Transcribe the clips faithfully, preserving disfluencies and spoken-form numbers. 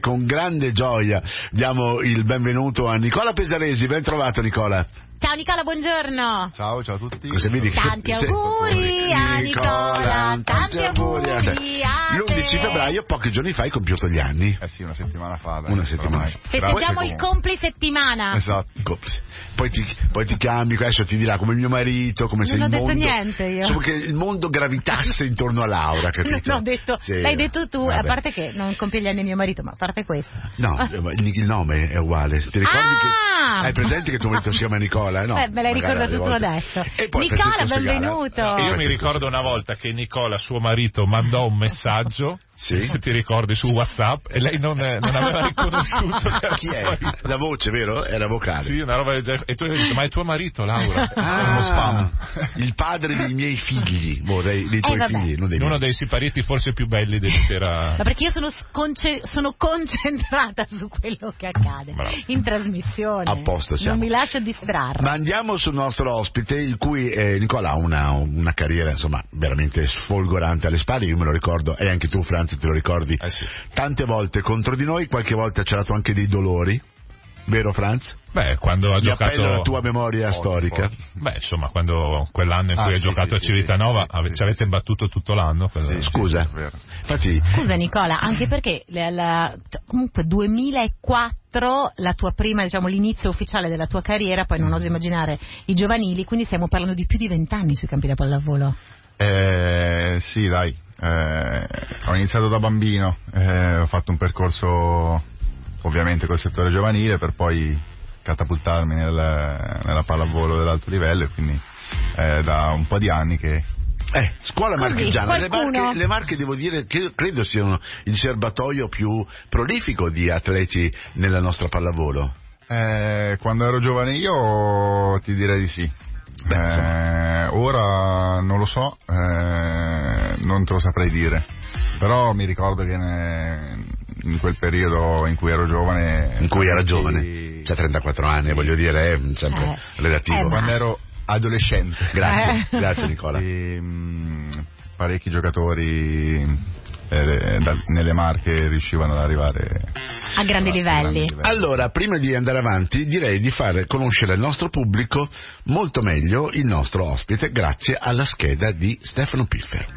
con grande gioia diamo il benvenuto a Nicola Pesaresi. Ben trovato, Nicola. Ciao Nicola, buongiorno. Ciao, ciao a tutti. Cosa vedi? Tanti auguri a Nicola, tanti auguri a te. L'undici febbraio, pochi giorni fa, hai compiuto gli anni. Eh sì, una settimana fa. Dai, Una settimana fa. Festeggiamo il compli settimana. Esatto. Poi ti, poi ti cambi, adesso ti dirà come mio marito, come se non il ho detto mondo... niente io. Insomma, che il mondo gravitasse intorno a Laura, capito? Non ho detto, sì. L'hai detto tu, Vabbè. A parte che non compie gli anni mio marito, ma a parte questo. No, il nome è uguale. Ti ricordi ah! che hai presente che tuo marito si chiama Nicola? No, Beh, me l'hai ricordato tu volte. adesso. E poi Nicola, benvenuto. Gara, io mi ricordo una volta che Nicola, suo marito, mandò un messaggio. Sì. Se ti ricordi, su WhatsApp, e lei non, non aveva riconosciuto che era Chi suo è? marito. La voce, vero? Era vocale. Sì, una roba del genere. E tu hai detto, ma è tuo marito, Laura? Ah, uno spam. Il padre dei miei figli, vorrei, dei tuoi eh, figli, non dei miei. Uno dei siparietti forse più belli dell'intera... Ma perché io sono, sconce- sono concentrata su quello che accade Bravo. in trasmissione. A posto siamo. Non mi lascio distrarre. Ma andiamo sul nostro ospite, il cui eh, Nicola ha una, una carriera insomma veramente sfolgorante alle spalle. Io me lo ricordo, e anche tu, Franz, te lo ricordi, Eh sì. tante volte contro di noi, qualche volta c'ha dato anche dei dolori, vero Franz? Beh, quando ha Mi giocato... appello alla tua memoria Pochi, storica. pochi. Beh, insomma, quando quell'anno in Ah, cui hai sì, giocato sì, a sì, Civitanova, sì, sì, ave- sì. ci avete battuto tutto l'anno. quello- Sì, sì, Scusa, sì, è vero. infatti Scusa Nicola, anche perché la, la, comunque duemilaquattro la tua prima, diciamo, l'inizio ufficiale della tua carriera, poi non oso immaginare i giovanili, quindi stiamo parlando di più di vent'anni sui campi da pallavolo. Eh, sì, dai. Eh, ho iniziato da bambino, eh, ho fatto un percorso ovviamente col settore giovanile per poi catapultarmi nel, nella pallavolo dell'alto livello, e quindi eh, da un po' di anni che Eh, scuola Così, marchigiana, le qualcuno? Marche, le Marche devo dire che credo siano il serbatoio più prolifico di atleti nella nostra pallavolo. Eh, quando ero giovane io ti direi di sì. Beh, Eh, ora non lo so, eh, non te lo saprei dire, però mi ricordo che ne- in quel periodo in cui ero giovane, In cui era parecchi- giovane, c'ha trentaquattro anni, voglio dire, è sempre Eh. relativo. Eh, ma- quando ero adolescente. Grazie, Eh. grazie Nicola. E, mh, parecchi giocatori eh, da- nelle Marche riuscivano ad arrivare A grandi livelli. Allora, prima di andare avanti, direi di fare conoscere al nostro pubblico molto meglio il nostro ospite, grazie alla scheda di Stefano Piffer.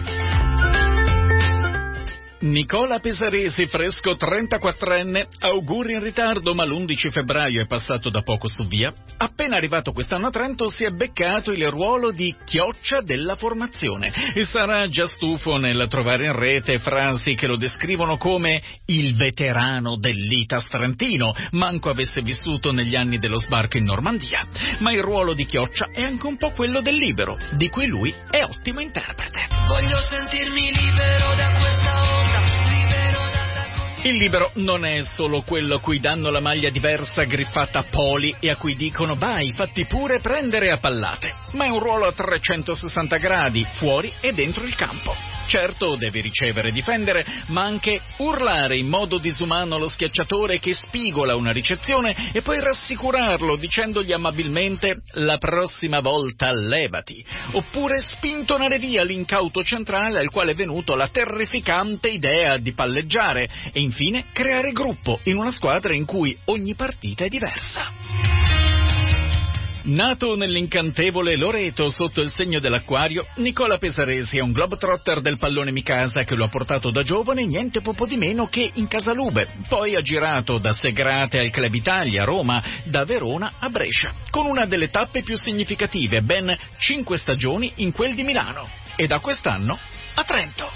Nicola Pesaresi, fresco trentaquattrenne, auguri in ritardo, ma l'undici febbraio è passato da poco su via. Appena arrivato quest'anno a Trento si è beccato il ruolo di chioccia della formazione e sarà già stufo nel trovare in rete frasi che lo descrivono come il veterano dell'Itas Trentino, manco avesse vissuto negli anni dello sbarco in Normandia. Ma il ruolo di chioccia è anche un po' quello del libero, di cui lui è ottimo interprete. Voglio sentirmi libero da questa onda. Il libero non è solo quello a cui danno la maglia diversa griffata Poli e a cui dicono vai, fatti pure prendere a pallate, ma è un ruolo a trecentosessanta gradi, fuori e dentro il campo. Certo, deve ricevere e difendere, ma anche urlare in modo disumano lo schiacciatore che spigola una ricezione e poi rassicurarlo dicendogli amabilmente la prossima volta levati, oppure spintonare via l'incauto centrale al quale è venuto la terrificante idea di palleggiare e infine creare gruppo in una squadra in cui ogni partita è diversa. Nato nell'incantevole Loreto sotto il segno dell'acquario, Nicola Pesaresi è un globetrotter del pallone Mikasa che lo ha portato da giovane niente poco di meno che in Casalube. Poi ha girato da Segrate al Club Italia a Roma, da Verona a Brescia, con una delle tappe più significative, ben cinque stagioni in quel di Milano. E da quest'anno a Trento.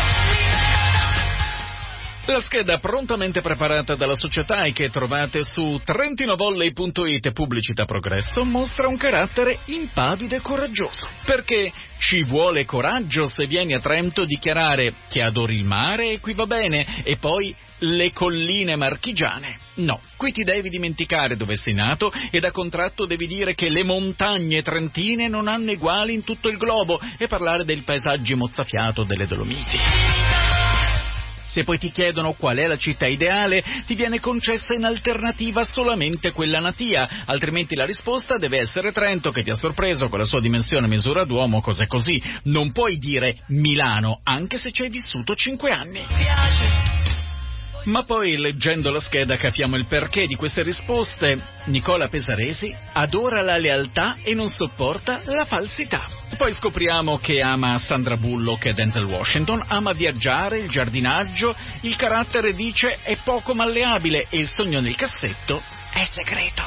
La scheda prontamente preparata dalla società e che trovate su trentinovolley punto it pubblicità progresso mostra un carattere impavido e coraggioso, perché ci vuole coraggio se vieni a Trento dichiarare che adori il mare e qui va bene e poi le colline marchigiane. No, qui ti devi dimenticare dove sei nato e da contratto devi dire che le montagne trentine non hanno eguali in tutto il globo e parlare del paesaggio mozzafiato delle Dolomiti. Se poi ti chiedono qual è la città ideale, ti viene concessa in alternativa solamente quella natia, altrimenti la risposta deve essere Trento, che ti ha sorpreso con la sua dimensione misura d'uomo, cose così. Non puoi dire Milano, anche se ci hai vissuto cinque anni. Ma poi, leggendo la scheda, capiamo il perché di queste risposte. Nicola Pesaresi adora la lealtà e non sopporta la falsità. Poi scopriamo che ama Sandra Bullock e Denzel Washington, ama viaggiare, il giardinaggio, il carattere, dice, è poco malleabile e il sogno nel cassetto è segreto.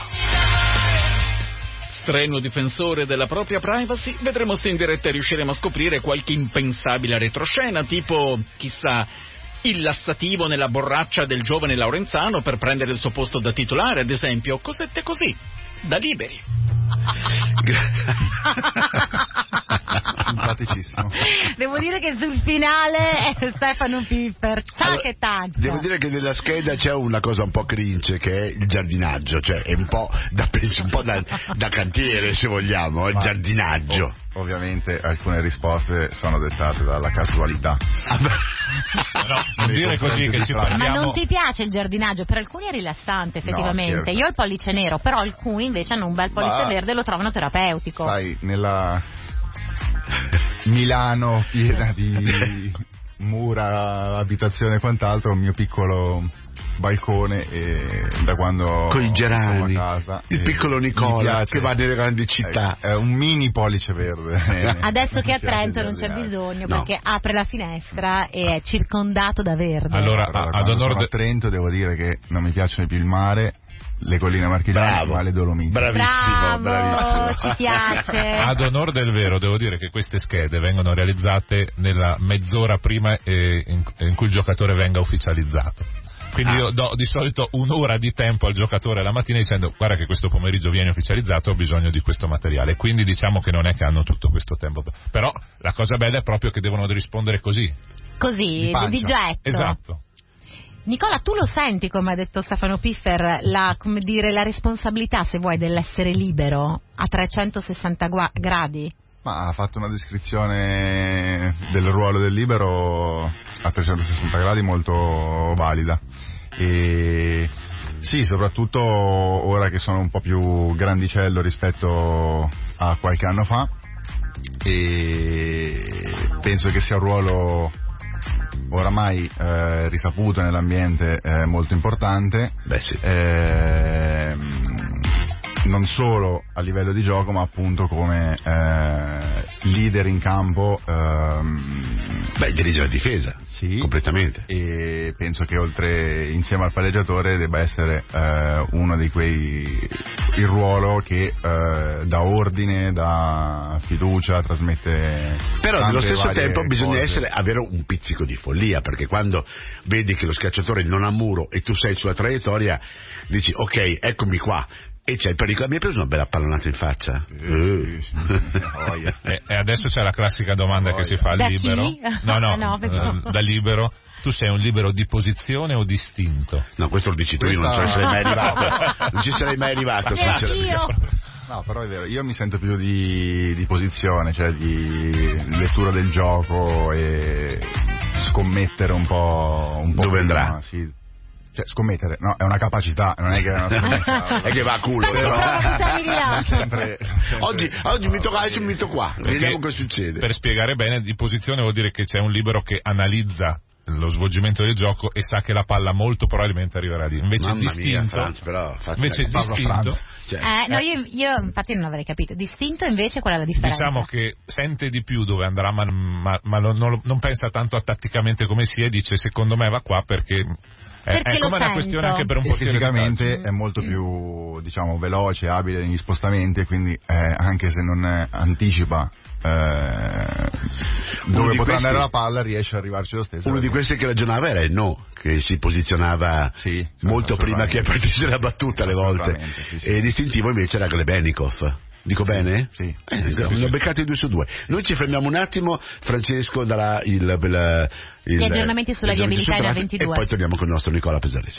Strenuo difensore della propria privacy, vedremo se in diretta riusciremo a scoprire qualche impensabile retroscena, tipo, chissà, il lassativo nella borraccia del giovane Laurenzano per prendere il suo posto da titolare, ad esempio, cosette così, da liberi. Simpaticissimo. Devo dire che sul finale è Stefano Piffer, sa Allora, che tanto. Devo dire che nella scheda c'è una cosa un po' cringe, che è il giardinaggio, cioè è un po' da, penso, un po' da, da cantiere, se vogliamo, il Ma, giardinaggio. ov- ovviamente alcune risposte sono dettate dalla casualità. No, non dire così che ci Ma parliamo. non ti piace il giardinaggio? Per alcuni è rilassante, effettivamente. scherzo. Io ho il pollice nero, però alcuni invece hanno un bel pollice Ma- verde e lo trovano terapeutico. Sai, nella Milano piena di mura, abitazione e quant'altro, un mio piccolo balcone e da quando Con i sono gerani, a casa, il e piccolo mi Nicola piace. che va nelle grandi città. È, è un mini pollice verde. Adesso che a Mi piace Trento il non c'è giardinaggio. bisogno, No. perché apre la finestra e è circondato da verde. Allora, Però a- da ad quando onore sono de- a Trento devo dire che non mi piacciono più il mare, le colline marchigiane, Bravo. ma le Dolomiti. Bravissimo, Bravo, bravissimo. ci piace. Ad onor del vero, devo dire che queste schede vengono realizzate nella mezz'ora prima eh, in, in cui il giocatore venga ufficializzato. Quindi Ah. io do di solito un'ora di tempo al giocatore la mattina dicendo: guarda che questo pomeriggio viene ufficializzato, ho bisogno di questo materiale. Quindi diciamo che non è che hanno tutto questo tempo. Però la cosa bella è proprio che devono rispondere così. Così, Di pancia. di getto. Esatto. Nicola, tu lo senti, come ha detto Stefano Piffer, la, come dire, la responsabilità, se vuoi, dell'essere libero a trecentosessanta gua- gradi? Ma ha fatto una descrizione del ruolo del libero a trecentosessanta gradi molto valida. E sì, soprattutto ora che sono un po' più grandicello rispetto a qualche anno fa, e penso che sia un ruolo oramai eh, risaputo nell'ambiente, eh, molto importante. Beh sì. Ehm, non solo a livello di gioco, ma appunto come eh, leader in campo. ehm, Beh, dirige la difesa, sì, completamente. e penso che oltre, insieme al palleggiatore, debba essere eh, uno di quei, il ruolo che eh, dà ordine, dà fiducia, trasmette. Però tante nello stesso varie tempo bisogna cose. essere, avere un pizzico di follia, perché quando vedi che lo schiacciatore non ha muro e tu sei sulla traiettoria, dici ok, eccomi qua, e c'è il pericolo. Mi hai preso una bella pallonata in faccia? Sì, sì, sì, voglia. E, e adesso c'è la classica domanda Poi, che si fa al da libero. chi? No, no, No, pensavo. eh, da libero. Tu sei un libero di posizione o distinto? No, questo lo dici tu, io non Questa- ci sarei mai arrivato. Non ci sarei mai arrivato. Neanch'io. sinceramente. No, però è vero, io mi sento più di, di posizione, cioè di lettura del gioco e scommettere un po', un po' Dove prima, andrà? sì. Cioè, scommettere, no, è una capacità, non è che è una scommessa. È che va a culo. Perché però. proprio buttavi di là? Sempre- sempre- Oggi, oggi mi tocca calcio, mi tocca qua. Perché, Vediamo cosa succede. Per spiegare bene, di posizione vuol dire che c'è un libero che analizza lo svolgimento del gioco e sa che la palla molto probabilmente arriverà lì. Invece Mamma mia, distinto, Franz, però faccia- invece parlo distinto Franz. Cioè, Eh, no, io, io infatti non avrei capito. Distinto invece qual è la differenza? diciamo che sente di più dove andrà, ma, ma- ma non, non- non pensa tanto a tatticamente come sia, e dice secondo me va qua perché è, Perché è lo come una sento. questione anche per un E portiere di fisicamente calcio. è molto più, diciamo, veloce, abile negli spostamenti, e quindi eh, anche se non eh, anticipa eh, Uno dove di potrà questi- andare la palla, riesce ad arrivarci lo stesso. Uno di perché- questi che ragionava era il no, che si posizionava Sì, molto assolutamente. prima che partisse la battuta alle volte. Assolutamente, sì, sì. E distintivo invece era Glebenikov. Dico Sì, bene? sì. Eh, Sì, sì, ne ho sì. beccati due su due. Noi ci fermiamo un attimo, Francesco darà il, il, il Gli aggiornamenti sulla gli aggiornamenti viabilità sul in A traffico, ventidue. e poi torniamo con il nostro Nicola Pesaresi.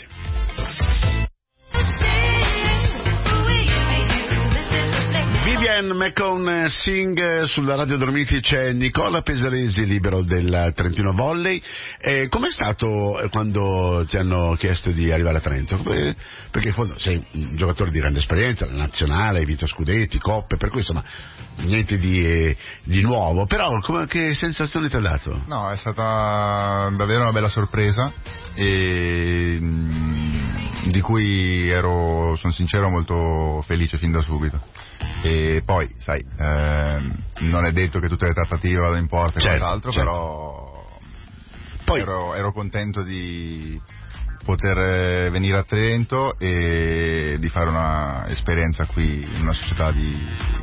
Ken McCone Sing. Sulla Radio Dormiti c'è Nicola Pesaresi, libero del Trentino Volley. E com'è stato quando ti hanno chiesto di arrivare a Trento? Come, perché in fondo sei un giocatore di grande esperienza, la nazionale, hai vinto scudetti, coppe, per cui insomma niente di, eh, di nuovo, però come, che sensazione ti ha dato? No, è stata davvero una bella sorpresa e mh, di cui ero, sono sincero, molto felice fin da subito. E poi, sai, ehm, non è detto che tutte le trattative vadano in porta e certo, quant'altro, certo. però Poi... ero, ero contento di poter venire a Trento e di fare una esperienza qui in una società di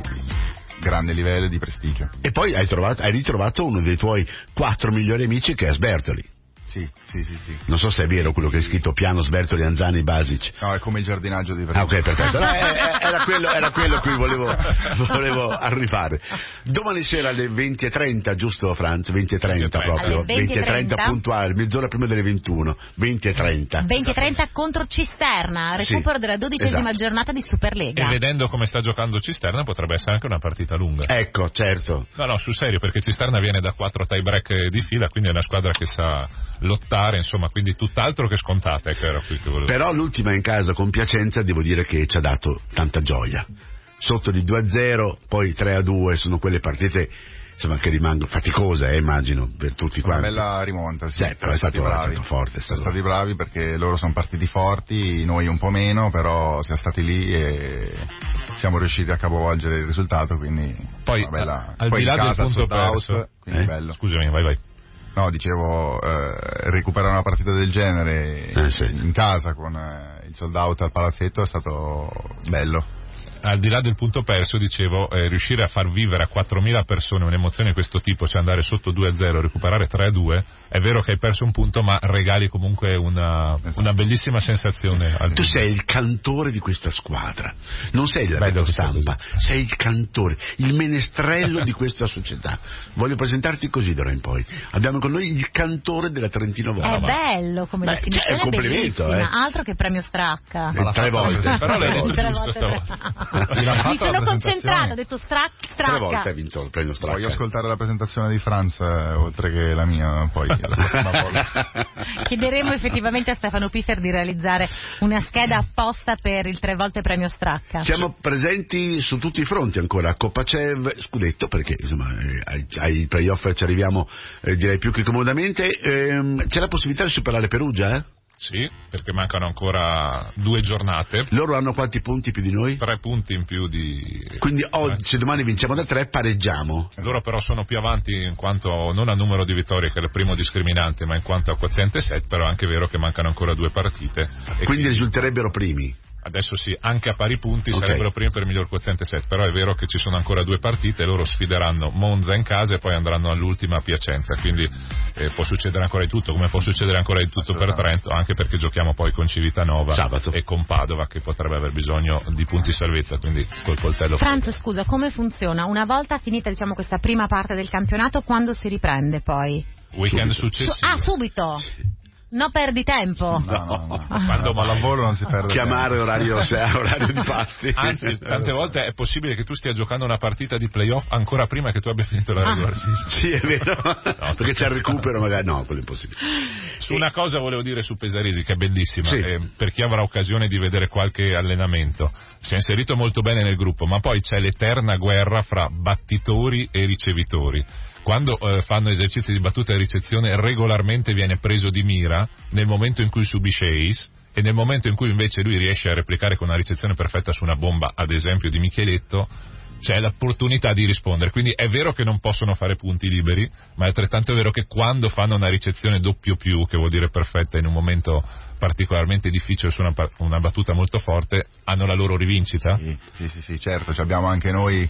grande livello e di prestigio. E poi hai, trovato, hai ritrovato uno dei tuoi quattro migliori amici, che è Sbertoli. Sì, sì, sì, sì. Non so se è vero quello che hai scritto, Piano, Sbertoli, Anzani, Basic. No, è come il giardinaggio di Trento. Ah, ok, perfetto. No, era quello, era quello a cui volevo, volevo arrivare. Domani sera alle venti e trenta, giusto Franz? venti e trenta proprio. Alle venti e trenta puntuale, mezz'ora prima delle ventuno. venti e trenta. venti e trenta contro Cisterna, recupero sì, della dodicesima esatto. giornata di Superlega. E vedendo come sta giocando Cisterna potrebbe essere anche una partita lunga. Ecco, certo. No, no, sul serio, perché Cisterna viene da quattro tie break di fila, quindi è una squadra che sa lottare, insomma, quindi tutt'altro che scontata, ecco, era qui che volevo. Però l'ultima in casa con Piacenza devo dire che ci ha dato tanta gioia. Sotto di due a zero, poi tre a due, sono quelle partite insomma che rimangono faticose, eh, immagino, per tutti Una quanti. bella rimonta, sì. Sì, però è stato, bravi. è stato forte. È stato... Siamo stati bravi perché loro sono partiti forti, noi un po' meno, però siamo stati lì e siamo riusciti a capovolgere il risultato, quindi poi una bella... al poi di là in casa, del punto sold out, perso, quindi eh? bello. Scusami, vai vai. No, dicevo, eh, recuperare una partita del genere eh, sì. in casa con eh, il sold out al palazzetto è stato bello. Al di là del punto perso, dicevo, eh, riuscire a far vivere a quattromila persone un'emozione di questo tipo, cioè andare sotto due a zero, recuperare tre a due, è vero che hai perso un punto, ma regali comunque una, esatto. una bellissima sensazione. Al Tu sei il cantore di questa squadra, non sei il Bello retro stampa, sei il cantore, il menestrello di questa società. Voglio presentarti così d'ora in poi. Abbiamo con noi il cantore della Trentino Volley. È bello come Beh, definizione, è un complimento, bellissima, eh. altro che premio Stracca. Eh, tre volte, però l'hai detto Tre giusto volte stavolta. Mi sono concentrato, ho detto strac, tre volte hai stracca. vinto il premio Stracca. Voglio ascoltare la presentazione di Franz, eh, oltre che la mia, poi la prossima volta. Chiederemo effettivamente a Stefano Pisser di realizzare una scheda apposta per il tre volte premio Stracca. Siamo presenti su tutti i fronti ancora, Coppa Cev, scudetto, perché insomma eh, ai, ai playoff ci arriviamo eh, direi più che comodamente. Ehm, c'è la possibilità di superare Perugia, eh? Sì, perché mancano ancora due giornate. Loro hanno quanti punti più di noi? Tre punti in più di... Quindi oggi, se domani vinciamo da tre, pareggiamo. Loro però sono più avanti in quanto non a numero di vittorie, che è il primo discriminante, ma in quanto a quoziente set, però è anche vero che mancano ancora due partite. E Quindi, quindi risulterebbero primi. adesso sì, anche a pari punti okay. sarebbero primi per miglior quoziente set, però è vero che ci sono ancora due partite, loro sfideranno Monza in casa e poi andranno all'ultima a Piacenza, quindi eh, può succedere ancora di tutto, come può succedere ancora di tutto per Trento, anche perché giochiamo poi con Civitanova Sabato. e con Padova, che potrebbe aver bisogno di punti salvezza, quindi col coltello. Franz, scusa, come funziona? Una volta finita, diciamo, questa prima parte del campionato, quando si riprende poi? Weekend Subito. successivo. Ah, subito! No, perdi tempo. No, no, no. Quando al lavoro non si perde Chiamare tempo. orario, orario di pasti. Anzi, tante volte è possibile che tu stia giocando una partita di playoff ancora prima che tu abbia finito la regular Ah. season. Sì, è vero. No, Perché c'è il recupero, magari. No, quello è impossibile. Su una cosa volevo dire su Pesaresi, che è bellissima, Sì. eh, per chi avrà occasione di vedere qualche allenamento. Si è inserito molto bene nel gruppo, ma poi c'è l'eterna guerra fra battitori e ricevitori. Quando eh, fanno esercizi di battuta e ricezione regolarmente viene preso di mira nel momento in cui subisce ace, e nel momento in cui invece lui riesce a replicare con una ricezione perfetta su una bomba, ad esempio di Micheletto, c'è l'opportunità di rispondere. Quindi è vero che non possono fare punti liberi, ma è altrettanto vero che quando fanno una ricezione doppio più, che vuol dire perfetta in un momento particolarmente difficile su una, una battuta molto forte, hanno la loro rivincita. Sì, sì, sì, sì, certo, ci abbiamo anche noi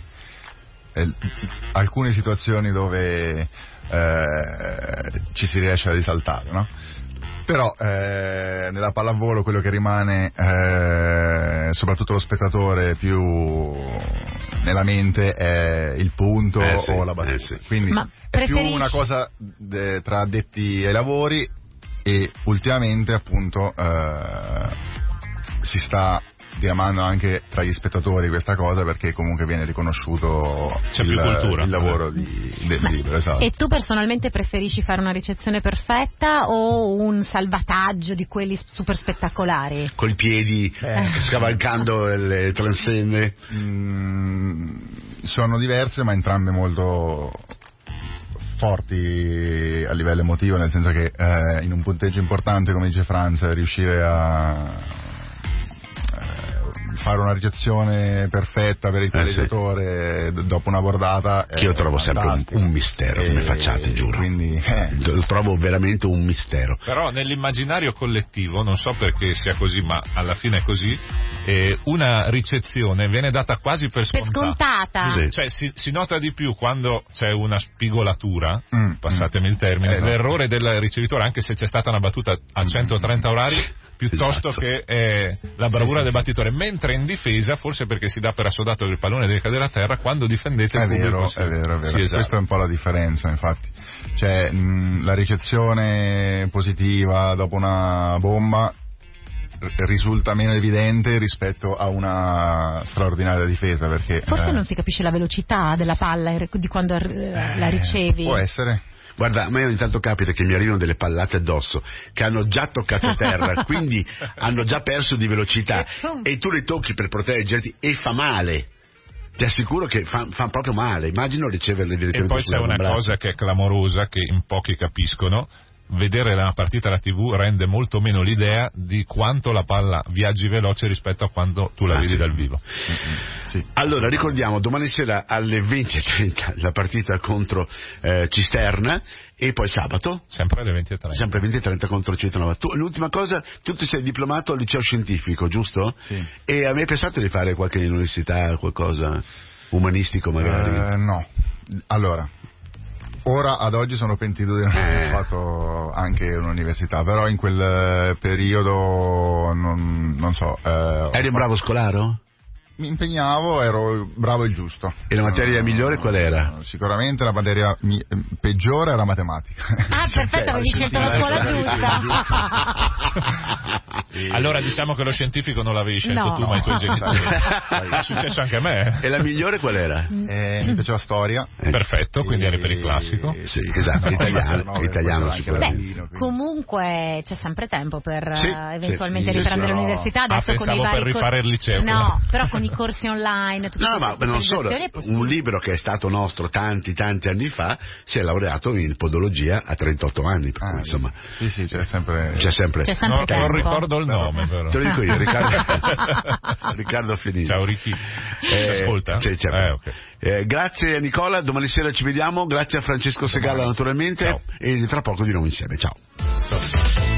eh, alcune situazioni dove eh, ci si riesce a risaltare, no? Però eh, nella pallavolo quello che rimane, eh, soprattutto lo spettatore, più nella mente è il punto Eh sì, o la battuta. eh sì. Quindi Ma è più preferisci- una cosa de, tra addetti ai lavori, e ultimamente appunto eh, si sta diramando anche tra gli spettatori questa cosa, perché comunque viene riconosciuto C'è il, più cultura, il lavoro di, del libro, esatto. E tu personalmente preferisci fare una ricezione perfetta o un salvataggio di quelli super spettacolari? Col piedi, Eh. scavalcando le transenne? Mm, sono diverse, ma entrambe molto forti a livello emotivo, nel senso che eh, in un punteggio importante, come dice Franz, riuscire a fare una ricezione perfetta per il palleggiatore, eh sì, dopo una bordata, che io trovo sempre un, un mistero, come facciate, giuro. Quindi eh. lo trovo veramente un mistero. Però nell'immaginario collettivo, non so perché sia così, ma alla fine è così, eh, una ricezione viene data quasi per Per scontata. scontata. Sì. Cioè si, si nota di più quando c'è una spigolatura, Mm, passatemi il termine, eh, l'errore del ricevitore, anche se c'è stata una battuta a centotrenta orari, piuttosto esatto, che eh, la bravura sì, del sì, battitore, mentre in difesa, forse perché si dà per assodato che il pallone deve cadere a terra, quando difendete il È pubblico vero, si- è vero, è vero. sì, esatto. Questa è un po' la differenza, infatti. Cioè, mh, la ricezione positiva dopo una bomba r- risulta meno evidente rispetto a una straordinaria difesa, perché Forse eh, non si capisce la velocità della palla e di quando eh, la ricevi. può essere. Guarda, a me ogni tanto capita che mi arrivano delle pallate addosso che hanno già toccato terra, quindi hanno già perso di velocità, e tu le tocchi per proteggerti e fa male. Ti assicuro che fa, fa proprio male. Immagino riceverle E direttamente poi c'è sull'avambraccio. una cosa che è clamorosa, che in pochi capiscono: vedere la partita alla tivù rende molto meno l'idea di quanto la palla viaggi veloce rispetto a quando tu la Ah, vedi sì. dal vivo. Sì. Allora, ricordiamo, domani sera alle venti e trenta la partita contro eh, Cisterna, e poi sabato Sempre alle venti e trenta. sempre venti e trenta contro Cittadella. Tu, l'ultima cosa, tu ti sei diplomato al liceo scientifico, giusto? Sì. E a me hai pensato di fare qualche università, qualcosa umanistico magari? Eh, no. Allora, ora ad oggi sono pentito di non aver Eh. fatto anche un'università, però in quel eh, periodo non, non so. eh, Eri un bravo scolaro? Mi impegnavo, ero bravo e giusto. E la materia Eh, migliore qual era? Sicuramente la materia mi- peggiore era matematica. Ah, perfetto, avevi scelto la scuola giusta. Allora diciamo che lo scientifico non l'avevi scelto No. tu, ma i tuoi genitori. È successo anche a me. E la migliore qual era? Eh, mi piaceva storia. Eh, Perfetto, quindi eri per il classico. Eh, Sì, esatto, italiano, no, italiano poi c'era anche sicuramente. latino, Beh, quindi- comunque c'è sempre tempo per Sì, eh, eventualmente sì, sì, riprendere sì, l'università. no. Adesso Ah, con i pensavo vari per rifare il liceo. No, però con i corsi online, tutte No, queste ma non solo, specializzazioni è possibile. un libro che è stato nostro tanti tanti anni fa, si è laureato in podologia a trentotto anni, per cui Ah, insomma sì, sì, c'è sempre. c'è sempre... C'è sempre Non, tempo. non ricordo il nome, però. Te lo dico io, Riccardo, Riccardo Fedini. Ciao Ricky. Eh, Ci ascolta? sì, certo. Eh, ok. Eh, grazie a Nicola, domani sera ci vediamo, grazie a Francesco Segalla naturalmente, Ciao. e tra poco di nuovo insieme, ciao.